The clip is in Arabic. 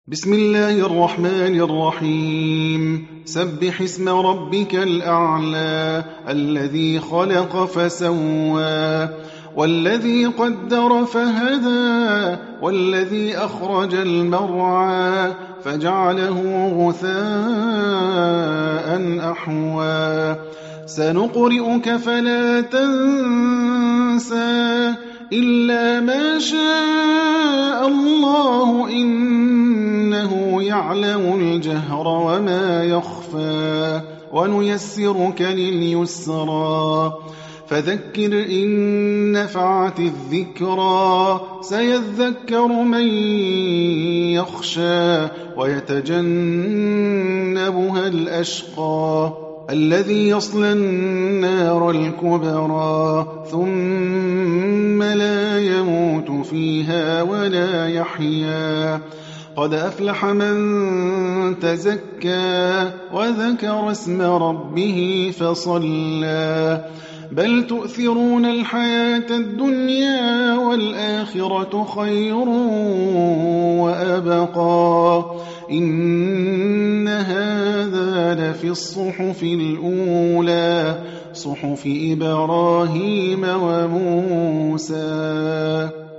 بسم الله الرحمن الرحيم سبح اسم ربك الأعلى الذي خلق فسوى والذي قدر فهدى والذي أخرج المرعى فجعله غثاء أحوى سنقرئك فلا تنسى إلا ما شاء الله إنه يعلم الجهر وما يخفى ونيسرك لليسرى فذكر إن نفعت الذكرى سيذكر من يخشى ويتجنبها الأشقى الذي يصلى النار الكبرى ثم لا يموت فيها ولا يحيا قد أفلح من تزكى وذكر اسم ربه فصلى بل تؤثرون الحياة الدنيا والآخرة خير وأبقى إن هذا لفي الصحف الأولى صحف إبراهيم وموسى